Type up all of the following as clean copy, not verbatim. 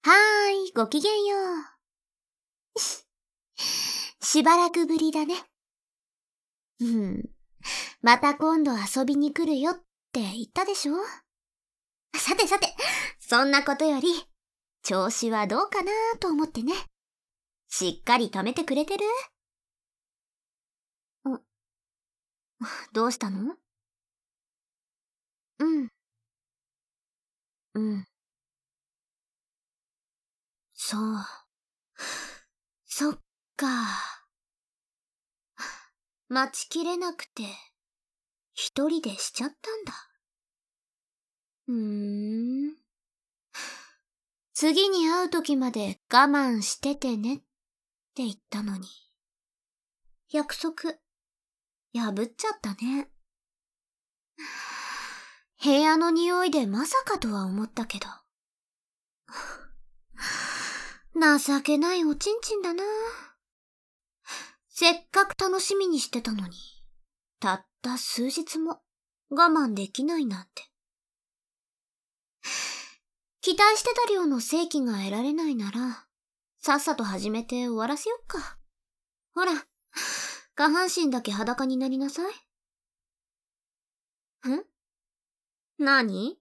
はーい、ごきげんよう。しばらくぶりだね。また今度遊びに来るよって言ったでしょ？さてさて、そんなことより、調子はどうかなと思ってね。しっかり貯めてくれてる？どうしたの？うん。そう。そっか。待ちきれなくて、一人でしちゃったんだ。次に会う時まで我慢しててねって言ったのに。約束、破っちゃったね。部屋の匂いでまさかとは思ったけど。情けないおちんちんだな。せっかく楽しみにしてたのに、たった数日も我慢できないなんて。期待してた量の正規が得られないなら、さっさと始めて終わらせよっか。ほら、下半身だけ裸になりなさい。何？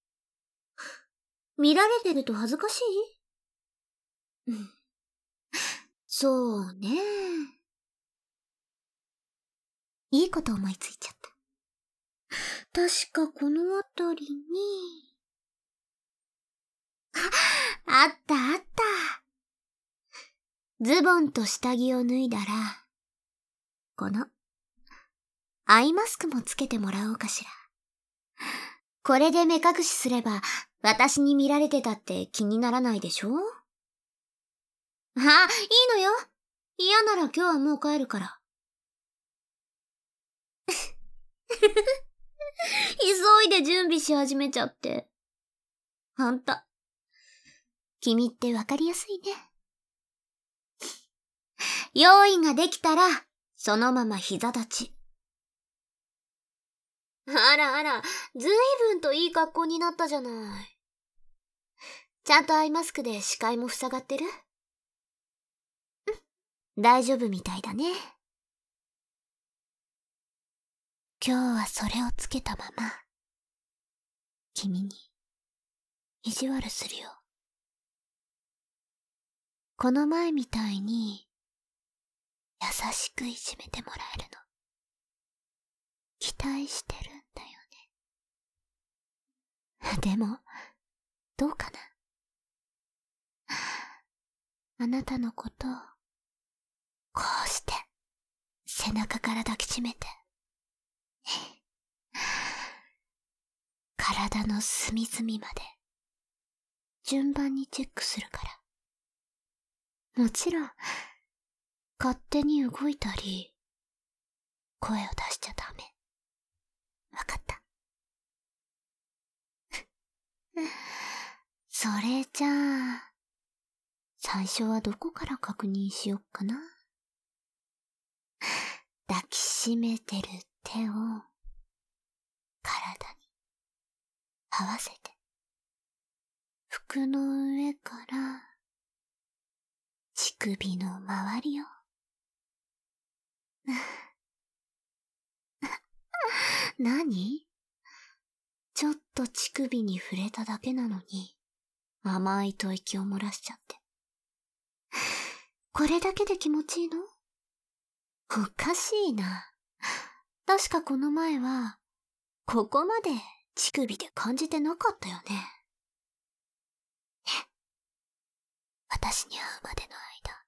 見られてると恥ずかしい？そうね。いいこと思いついちゃった。確かこのあたりに。あったあった。ズボンと下着を脱いだら、この、アイマスクもつけてもらおうかしら。これで目隠しすれば、私に見られてたって気にならないでしょ？いいのよ。嫌なら今日はもう帰るから。急いで準備し始めちゃって。ほんと。君ってわかりやすいね。用意ができたら、そのまま膝立ち。あらあら、ずいぶんといい格好になったじゃない。ちゃんとアイマスクで視界も塞がってる？大丈夫みたいだね。今日はそれをつけたまま、君に意地悪するよ。この前みたいに、優しくいじめてもらえるの。期待してるんだよね。でも、どうかな。あなたのことを、こうして、背中から抱きしめて。体の隅々まで、順番にチェックするから。もちろん、勝手に動いたり、声を出しちゃダメ。わかった。それじゃあ、最初はどこから確認しよっかな。抱きしめてる手を、体に合わせて、服の上から、乳首の周りを。何？ちょっと乳首に触れただけなのに、甘い吐息を漏らしちゃって。これだけで気持ちいいの？おかしいな。確かこの前は、ここまで乳首で感じてなかったよね。私に会うまでの間、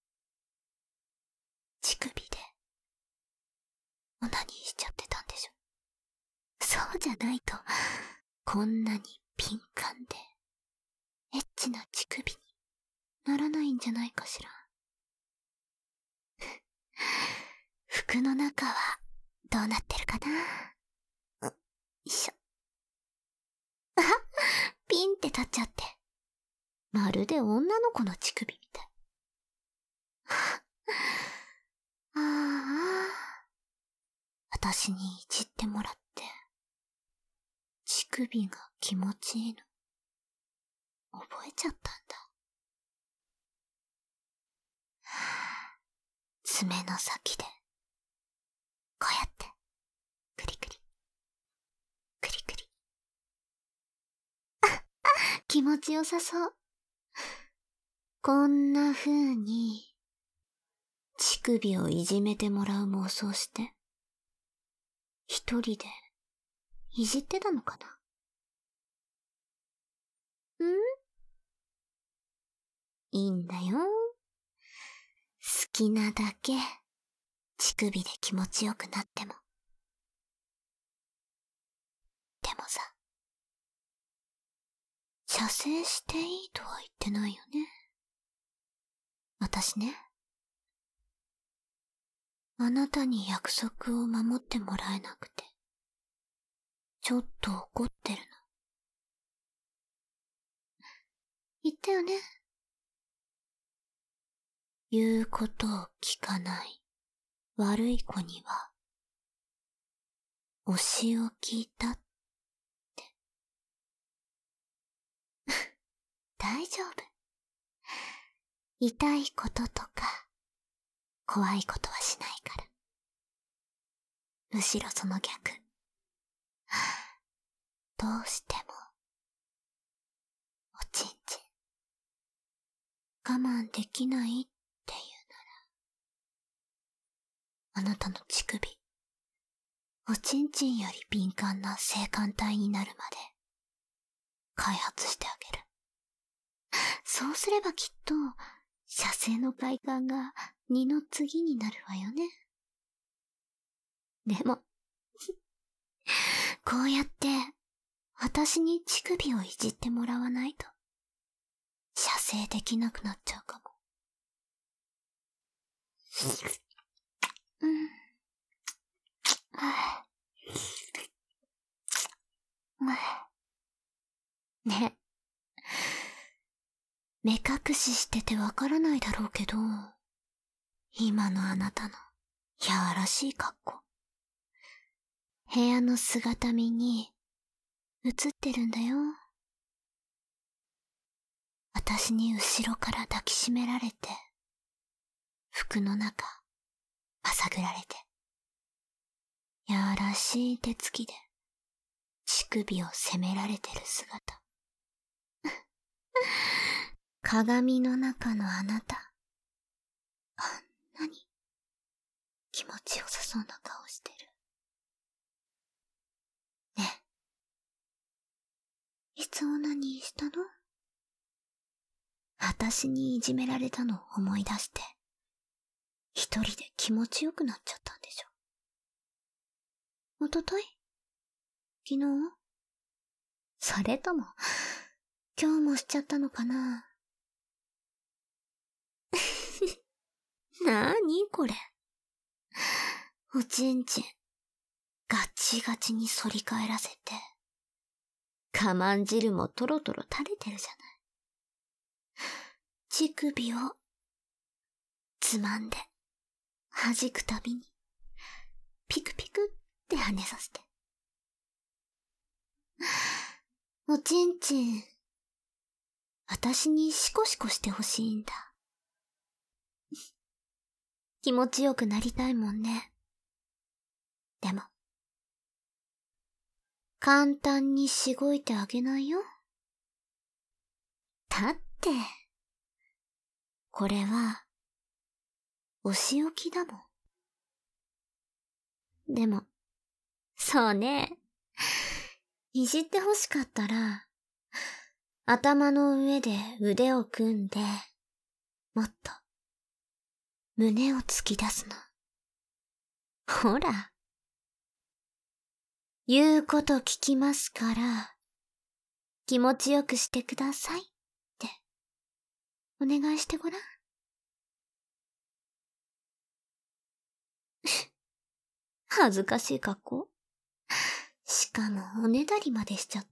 乳首で、オナニーしちゃってたんでしょ。そうじゃないと、こんなに敏感で、エッチな乳首にならないんじゃないかしら。服の中はどうなってるかな？よいしょ。ピンって立っちゃって。まるで女の子の乳首みたい。私にいじってもらって、乳首が気持ちいいの、覚えちゃったんだ。 爪の先で、こうやって、クリクリ、クリクリ。気持ちよさそう。こんな風に、乳首をいじめてもらう妄想して、一人で、いじってたのかな。いいんだよ。好きなだけ、乳首で気持ちよくなっても。でもさ、射精していいとは言ってないよね。私ね、あなたに約束を守ってもらえなくて、ちょっと怒ってるの。言ったよね。言うことを聞かない悪い子には、お仕置きだって。大丈夫。痛いこととか、怖いことはしないから。むしろその逆。どうしても、おちんちん、我慢できないっていうなら、あなたの乳首、おちんちんより敏感な性感帯になるまで、開発してあげる。そうすればきっと、射精の快感が二の次になるわよね。でも、こうやって、私に乳首をいじってもらわないと、射精できなくなっちゃうかも。ね。目隠ししててわからないだろうけど、今のあなたのやらしい格好。部屋の姿見に映ってるんだよ。私に後ろから抱きしめられて、服の中、まさぐられて、やらしい手つきで、乳首を責められてる姿。鏡の中のあなた、あんなに気持ちよさそうな顔してる。ねえ、いつオナニーしたの？私にいじめられたのを思い出して、一人で気持ちよくなっちゃったんでしょ。おととい？昨日？それとも、今日もしちゃったのかな？なーにこれ。おちんちん、ガチガチに反り返らせて、我慢汁もトロトロ垂れてるじゃない。乳首を、つまんで、弾くたびに、ピクピクって跳ねさせて。おちんちん、私にシコシコしてほしいんだ。気持ちよくなりたいもんね。でも、簡単にしごいてあげないよ。だって、これは、お仕置きだもん。でも、そうね。いじってほしかったら、頭の上で腕を組んで、もっと、胸を突き出すの。ほら。言うこと聞きますから、気持ちよくしてくださいって、お願いしてごらん。恥ずかしい格好？しかもおねだりまでしちゃって。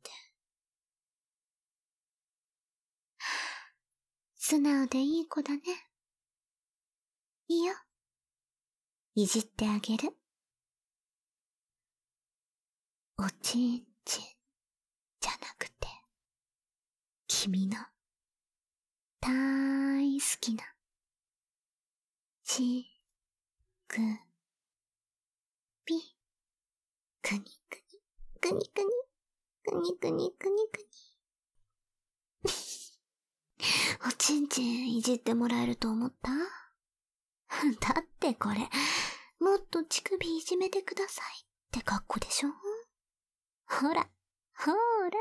素直でいい子だね。いいよ。いじってあげる。おちんちんじゃなくて、君の大好きな、ちく、ぴ、くにくに、くにくに、くにくにくにくに。おちんちんいじってもらえると思った？だってこれ、もっと乳首いじめてくださいって格好でしょ？ほら、ほーら。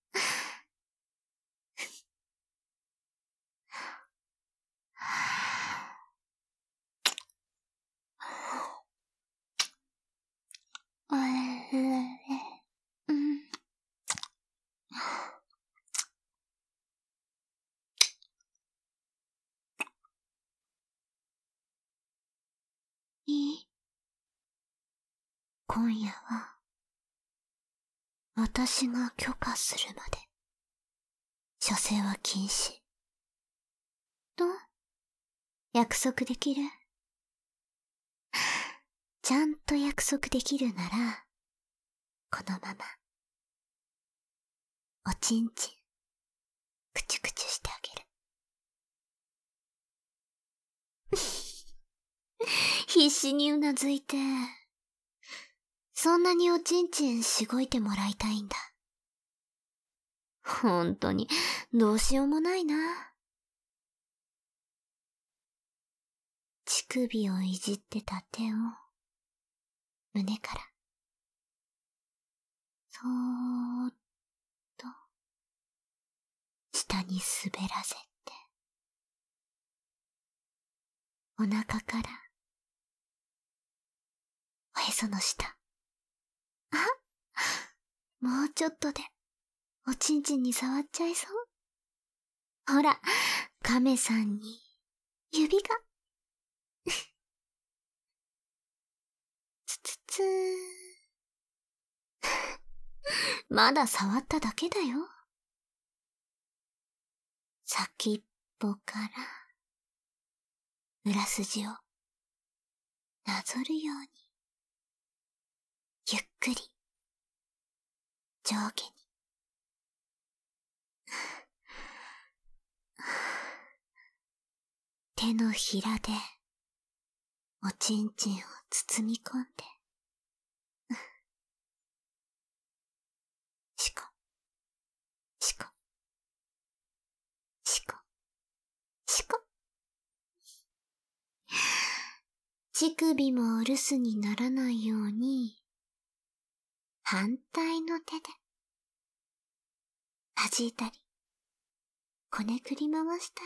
うん。いい？今夜は、私が許可するまで、射精は禁止。と、約束できる？ちゃんと約束できるなら、このまま、おちんちん、くちゅくちゅしてあげる。必死にうなずいて、そんなにおちんちんしごいてもらいたいんだ。ほんとに、どうしようもないな。乳首をいじってた手を、胸から、そーっと、下に滑らせて、お腹から、おへその下。あ、もうちょっとで、おちんちんに触っちゃいそう。ほら、亀さんに、指が。つつつー。まだ触っただけだよ。先っぽから、裏筋を、なぞるように、ゆっくり、上下に。手のひらで、おちんちんを包み込んで、しこ、しこ、しこ、しこ。乳首もお留守にならないように、反対の手で、弾いたり、こねくり回したり、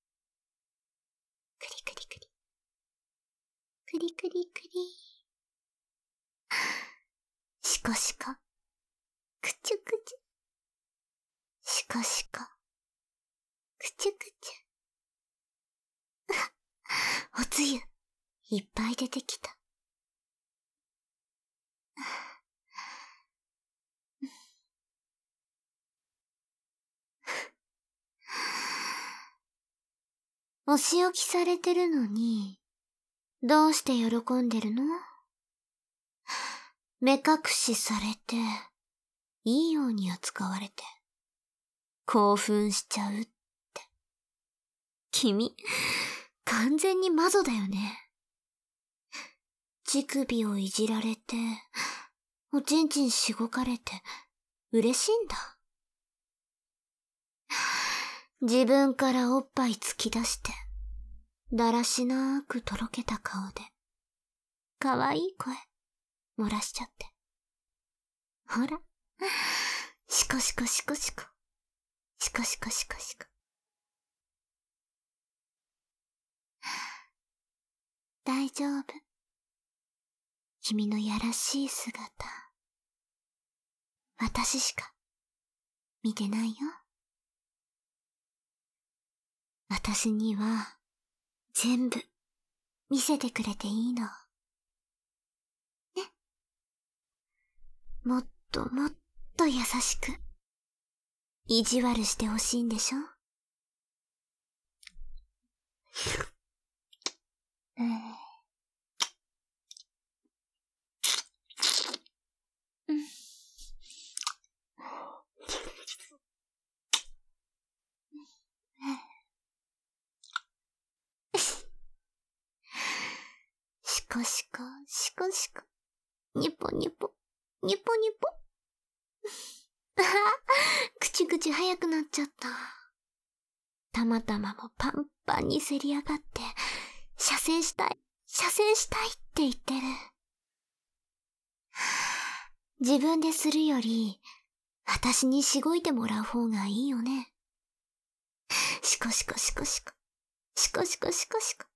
くりくりくり、くりくりくり、しこしこ、くちゅくちゅ、しこしこ、くちゅくちゅ。おつゆ、いっぱい出てきた。お仕置きされてるのに、どうして喜んでるの？目隠しされて、いいように扱われて、興奮しちゃうって。君、完全にマゾだよね。乳首をいじられて、おちんちんしごかれて、嬉しいんだ。自分からおっぱい突き出して、だらしなーくとろけた顔で、かわいい声、漏らしちゃって。ほら、しこしこしこしこ、しこしこしこしこ。大丈夫。君のやらしい姿、私しか見てないよ。私には全部見せてくれていいの。ね。もっともっと優しく意地悪してほしいんでしょ？しここしこ、しこしこ。にぽにぽ、にぽにぽ。あは、口々早くなっちゃった。たまたまもパンパンにせり上がって、射精したい、射精したいって言ってる。自分でするより、私にしごいてもらう方がいいよね。しこしこしこしこ。しこしこしこしこ。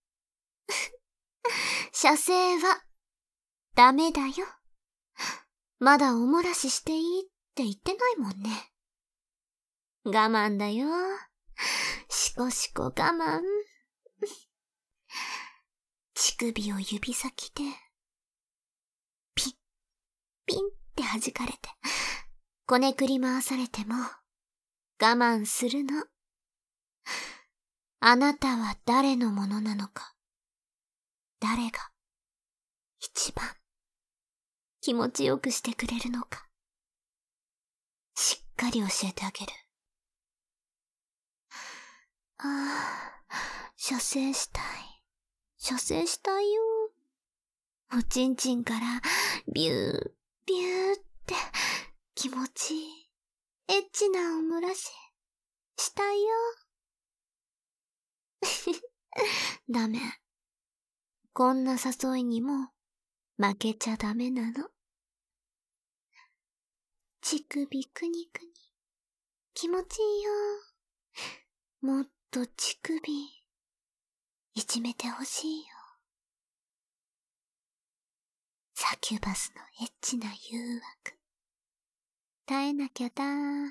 射精は、ダメだよ。まだおもらししていいって言ってないもんね。我慢だよ。しこしこ我慢。乳首を指先で、ピン、ピンって弾かれて、こねくり回されても、我慢するの。あなたは誰のものなのか。誰が、一番、気持ちよくしてくれるのか。しっかり教えてあげる。ああ、射精したい。射精したいよ。おちんちんからビュー、ビューって気持ちいい。エッチなおもらししたいよ。ダメ。こんな誘いにも負けちゃダメなの。乳首くにくに気持ちいいよ。もっと乳首いじめてほしいよ。サキュバスのエッチな誘惑耐えなきゃダメ。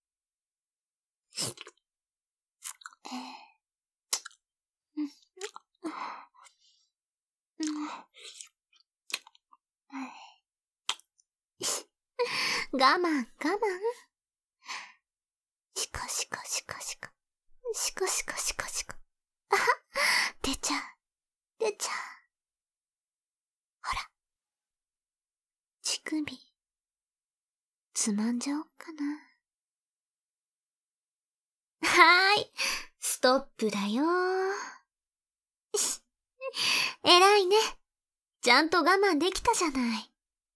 我慢我慢。しこしこしこしこ。しこしこしこしこ。あは、出ちゃう。出ちゃう。ほら。乳首、つまんじゃおっかな。はーい。ストップだよー。偉いね。ちゃんと我慢できたじゃない。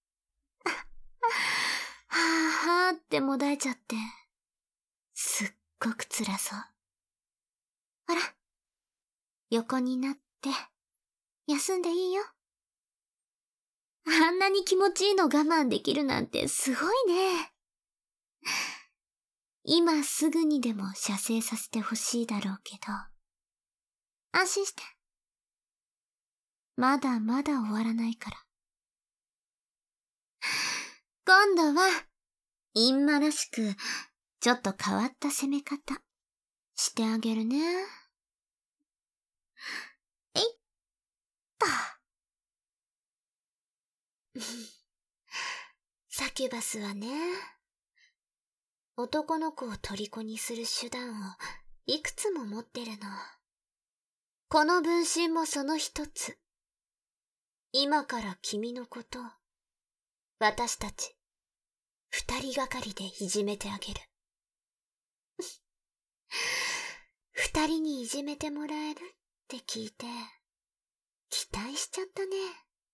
はぁはぁってもだえちゃって。すっごく辛そう。ほら。横になって、休んでいいよ。あんなに気持ちいいの我慢できるなんてすごいね。今すぐにでも射精させてほしいだろうけど。安心して。まだまだ終わらないから。今度は、インマらしく、ちょっと変わった攻め方、してあげるね。えいっと。サキュバスはね、男の子を虜にする手段をいくつも持ってるの。この分身もその一つ。今から君のことを、私たち、二人がかりでいじめてあげる。二人にいじめてもらえるって聞いて、期待しちゃったね。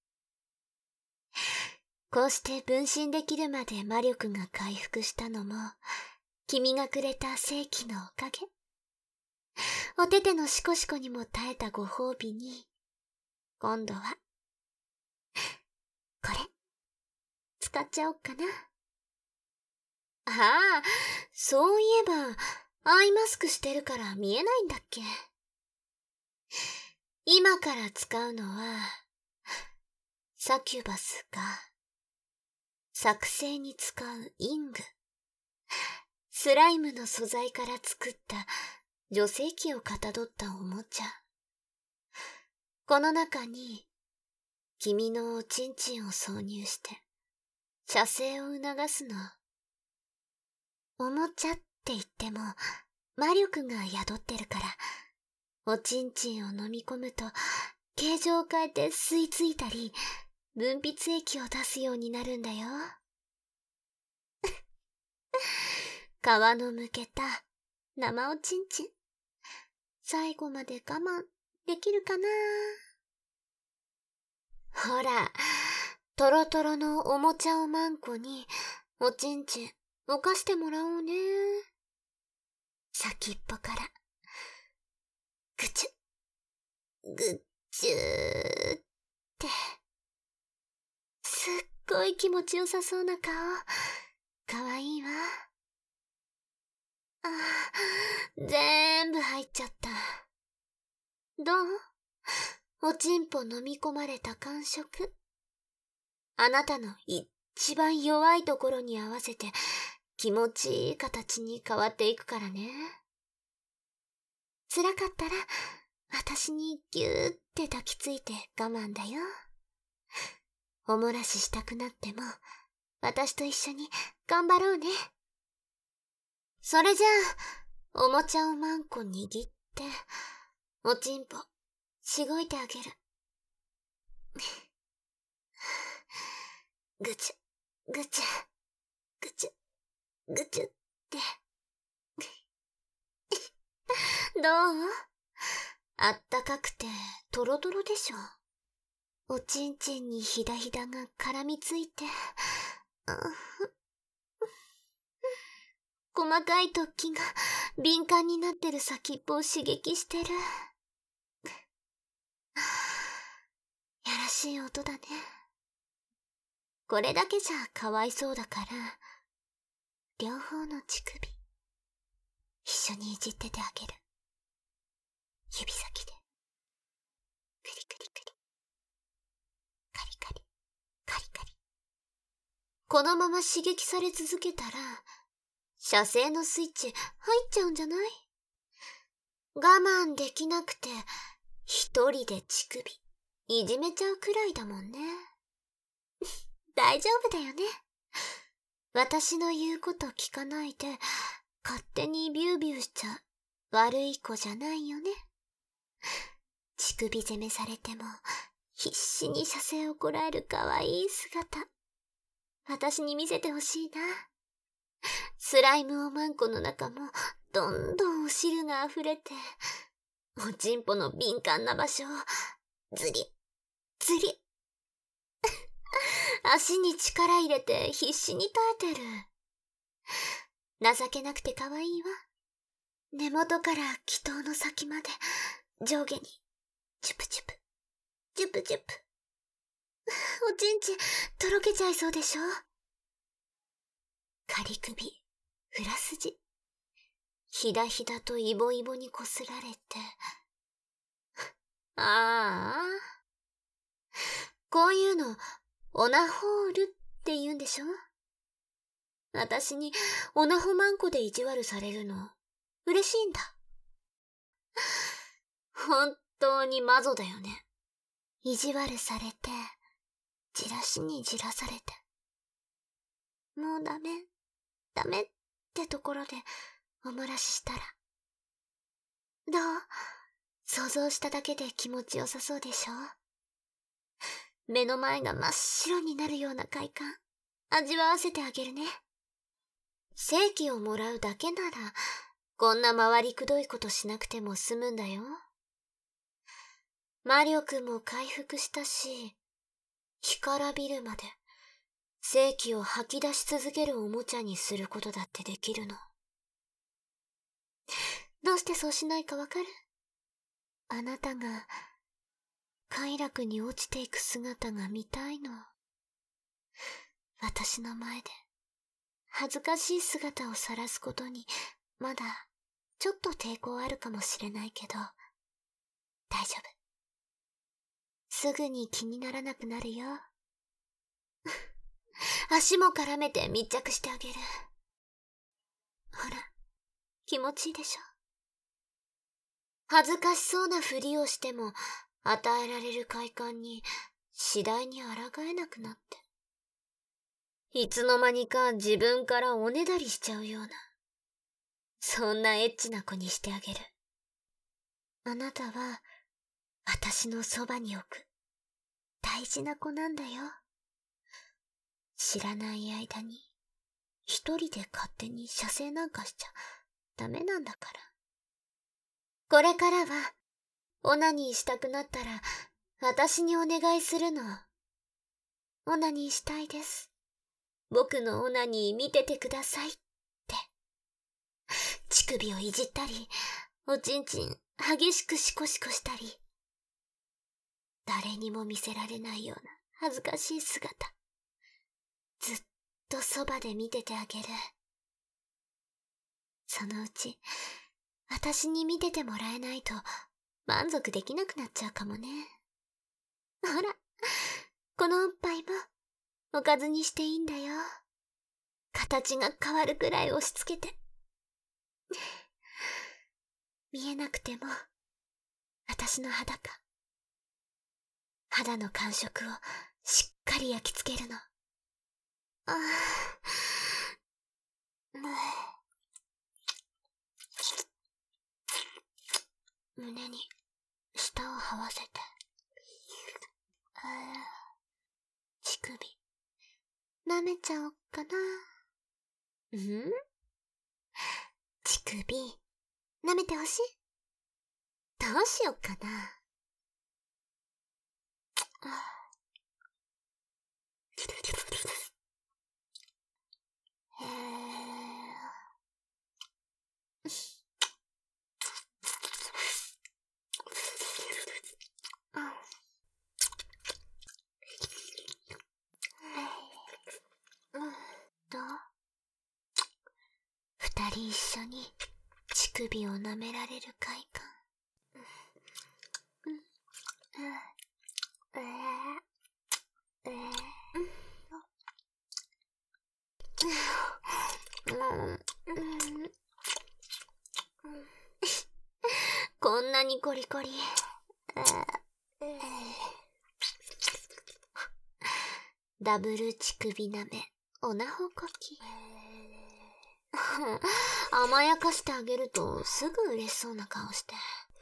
こうして分身できるまで魔力が回復したのも、君がくれた正気のおかげ。おててのシコシコにも耐えたご褒美に、今度は、これ、使っちゃおっかな。ああ、そういえば、アイマスクしてるから見えないんだっけ。今から使うのは、サキュバスが、作成に使うイング。スライムの素材から作った女性器をかたどったおもちゃ。この中に、君のおちんちんを挿入して、射精を促すの。おもちゃって言っても、魔力が宿ってるから、おちんちんを飲み込むと、形状を変えて吸い付いたり、分泌液を出すようになるんだよ。皮のむけた生おちんちん。最後まで我慢できるかな。 ほら、トロトロのおもちゃおまんこに、おちんちん、おかしてもらおうね。先っぽから、ぐちゅ、ぐっちゅーって、すっごい気持ちよさそうな顔、かわいいわ。ああ、全部入っちゃった。どう？おちんぽ飲み込まれた感触。あなたの一番弱いところに合わせて気持ちいい形に変わっていくからね。辛かったら私にぎゅーって抱きついて我慢だよ。おもらししたくなっても私と一緒に頑張ろうね。それじゃあ、おもちゃをまんこ握って、おちんぽしごいてあげる。ぐちゅ、ぐちゅ、ぐちゅ、ぐちゅって。どう？あったかくてトロトロでしょ。おちんちんにひだひだが絡みついて、細かい突起が敏感になってる先っぽを刺激してる。やらしい音だね。これだけじゃかわいそうだから、両方の乳首、一緒にいじっててあげる。指先で。クリクリクリ。カリカリ、カリカリ。このまま刺激され続けたら、射精のスイッチ入っちゃうんじゃない？我慢できなくて、一人で乳首、いじめちゃうくらいだもんね。大丈夫だよね。私の言うこと聞かないで、勝手にビュービューしちゃ悪い子じゃないよね。乳首攻めされても、必死に射精をこらえるかわいい姿。私に見せてほしいな。スライムおまんこの中も、どんどんお汁が溢れて、おちんぽの敏感な場所を、ずり、ずり。足に力入れて必死に耐えてる。情けなくて可愛いわ。根元から気筒の先まで上下にチュプチュプ、チュプチュプ。おちんちとろけちゃいそうでしょ？仮首、裏筋、ひだひだとイボイボにこすられて。ああ。こういうの、オナホールって言うんでしょ？私にオナホマンコで意地悪されるの、嬉しいんだ。本当にマゾだよね。意地悪されて、じらしにじらされて。もうダメってところでおもらししたら。どう？想像しただけで気持ちよさそうでしょ？目の前が真っ白になるような快感、味わわせてあげるね。正規をもらうだけなら、こんな回りくどいことしなくても済むんだよ。魔力も回復したし、干からびるまで、正規を吐き出し続けるおもちゃにすることだってできるの。どうしてそうしないかわかる？あなたが、快楽に落ちていく姿が見たいの。私の前で、恥ずかしい姿を晒すことに、まだ、ちょっと抵抗あるかもしれないけど、大丈夫。すぐに気にならなくなるよ。足も絡めて密着してあげる。ほら、気持ちいいでしょ。恥ずかしそうなふりをしても、与えられる快感に次第に抗えなくなって。いつの間にか自分からおねだりしちゃうような。そんなエッチな子にしてあげる。あなたは、私のそばに置く、大事な子なんだよ。知らない間に、一人で勝手に射精なんかしちゃダメなんだから。これからは、オナニーしたくなったら、 私にお願いするの。オナニーしたいです。僕のオナニー見ててくださいって。乳首をいじったり、おちんちん激しくシコシコしたり。誰にも見せられないような恥ずかしい姿。ずっとそばで見ててあげる。そのうち、私に見ててもらえないと満足できなくなっちゃうかもね。ほら、このおっぱいもおかずにしていいんだよ。形が変わるくらい押し付けて。見えなくても、私の裸。肌の感触をしっかり焼き付けるの。胸に舌を這わせて。乳首、舐めちゃおっかな。乳首、舐めてほしい？どうしよっかな。どう？二人一緒に乳首を舐められる快感。こんなにコリコリ。ダブル乳首舐め、おなほこき。甘やかしてあげるとすぐ嬉しそうな顔して。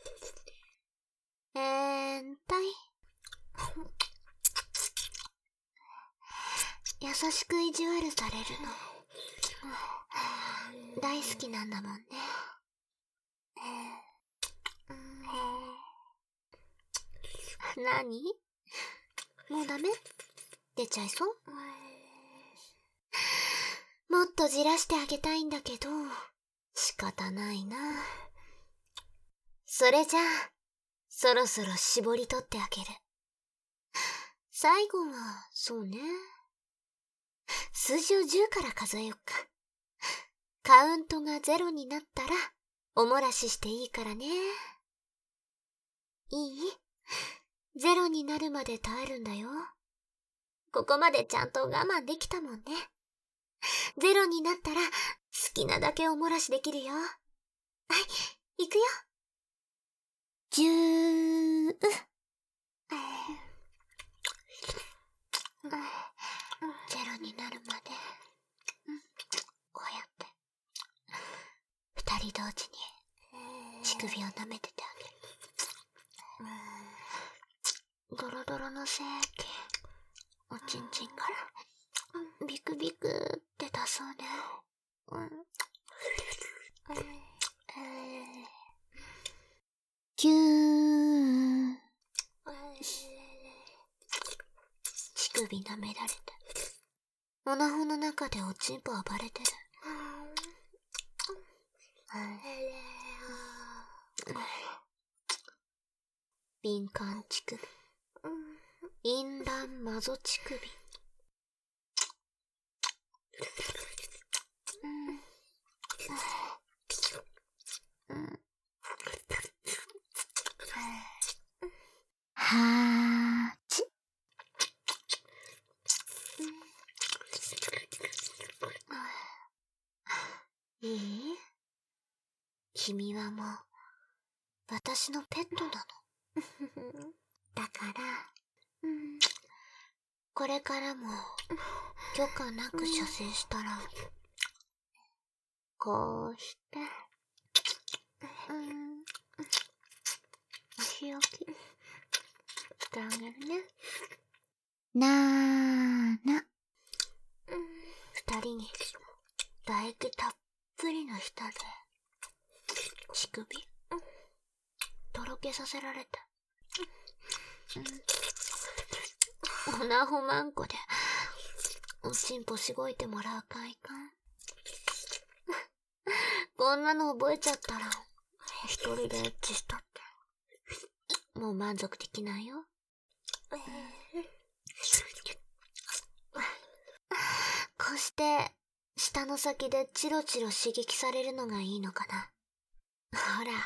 優しく意地悪されるの。大好きなんだもんね。なに？もうダメ？出ちゃいそう？もっとじらしてあげたいんだけど、仕方ないな。それじゃあ、そろそろ絞り取ってあげる。最後は、そうね。数字を10から数えよっか。カウントが0になったら、おもらししていいからね。いい？0になるまで耐えるんだよ。ここまでちゃんと我慢できたもんね。0になったら、好きなだけおもらしできるよ。はい、いくよ。10。0になるまで。こうやって。二人同時に、乳首を舐めててあげる。ドロドロの精液、おちんちんから、ビクビクって出そうね。キュー。乳首舐められて、おなほの中でおちんぽ暴れてる。敏感乳首、淫乱マゾ乳首。はーち。いい？君はもう、私のペットなの。だから、これからも、許可なく射精したら、こうして、お仕置きしてあげるね。なーな。二人に、唾液たっぷりの舌で、乳首、とろけさせられて。 オナホマンコでおちんぽしごいてもらうかいか。こんなの覚えちゃったら一人でエッチしたってもう満足できないよ。こうして舌の先でチロチロ刺激されるのがいいのかな。ほら。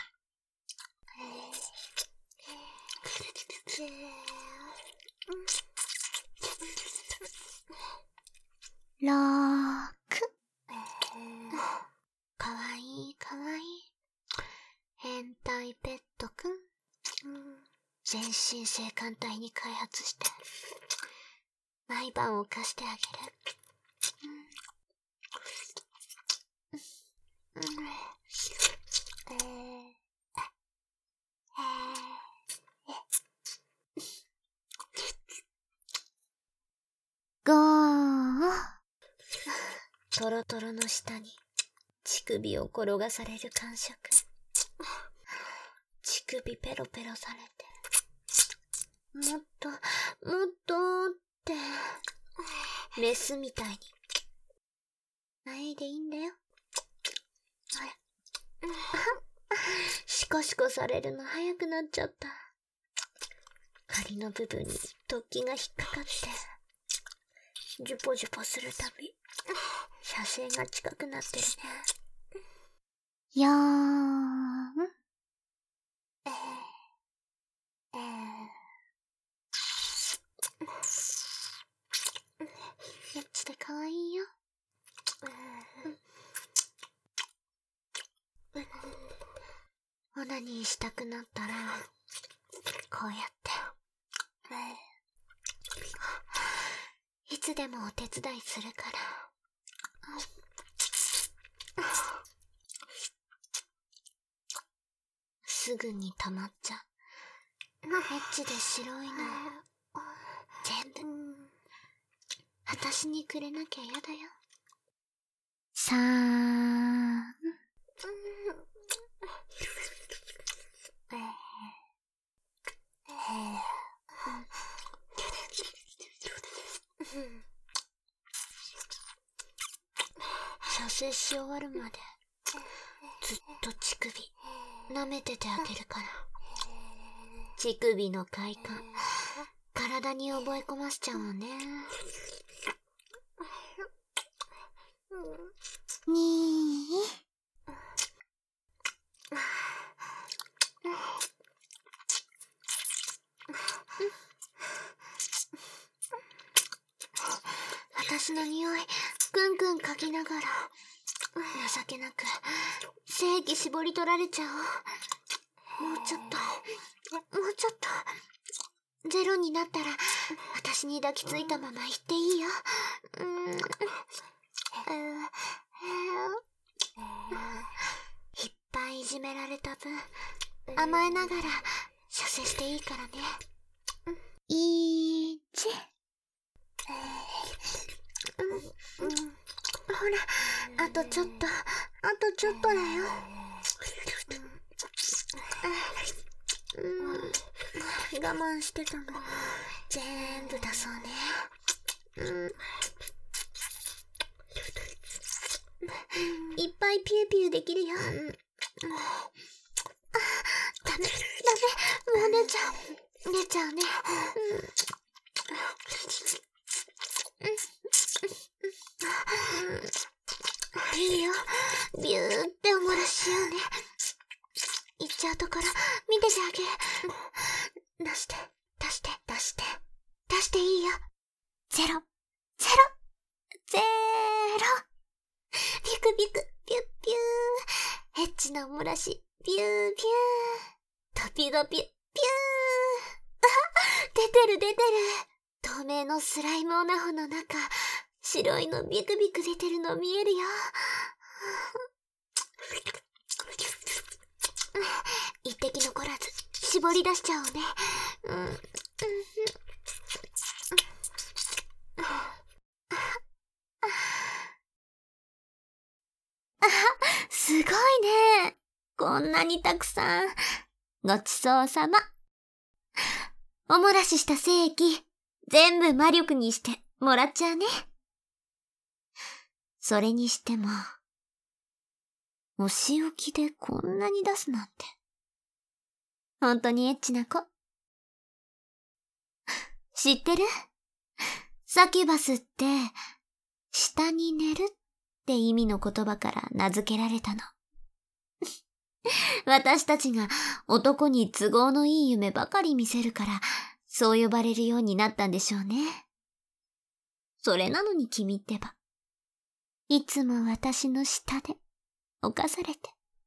かわいいかわいい。変態ペットくん。全身性感帯に開発して毎晩を貸してあげる。ゴー。トロトロの下に乳首を転がされる感触。乳首ペロペロされて、もっともっとってメスみたいにないでいいんだよ。あれ、シコシコされるの早くなっちゃった。仮の部分に突起が引っかかってジュポジュポするたび射精が近くなってるね。やーん。エッチでかわいいよ。オナニーしたくなったらこうやっていつでもお手伝いするから。すぐに溜まっちゃう。エッチで白いの全部私にくれなきゃ嫌だよ。さーん。射精し終わるまでずっと乳首舐めててあげるから。乳首の快感体に覚え込ませちゃうのね。にー。私の匂いくんくん嗅ぎながら情けなく精液絞り取られちゃう。もうちょっともうちょっと。ゼロになったら私に抱きついたまま行っていいよ。いっぱいいじめられた分甘えながら射精していいからね。いーち。ほら、あとちょっとだよ。我慢してたの全部出そうね。いっぱいピューピューできるよ。ダメもう出ちゃうね。いいよ、ビューってお漏らしようね。行っちゃうところ見ててあげる。出していいよ。ゼロビクビクピュッピュー。エッチなお漏らしピューピュー。ドピドピピュー。出てる。透明のスライムオナホの中白いのビクビク出てるの見えるよ。一滴残らず絞り出しちゃおうね。すごいね。こんなにたくさん。ごちそうさま。 おもらしした精液、全部魔力にしてもらっちゃうね。それにしても、お仕置きでこんなに出すなんて。本当にエッチな子。知ってる？サキュバスって、下に寝るって意味の言葉から名付けられたの。私たちが男に都合のいい夢ばかり見せるから、そう呼ばれるようになったんでしょうね。それなのに君ってば、いつも私の下で犯されて。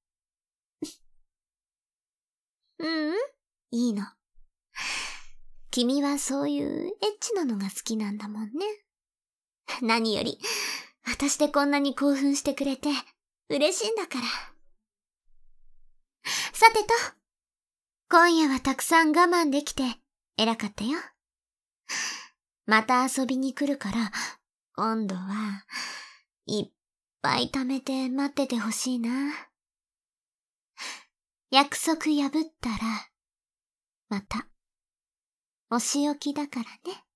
いいの。君はそういうエッチなのが好きなんだもんね。何より、私でこんなに興奮してくれて、嬉しいんだから。さてと、今夜はたくさん我慢できて、偉かったよ。また遊びに来るから、今度は、いっぱい貯めて待っててほしいな。約束破ったら、また、お仕置きだからね。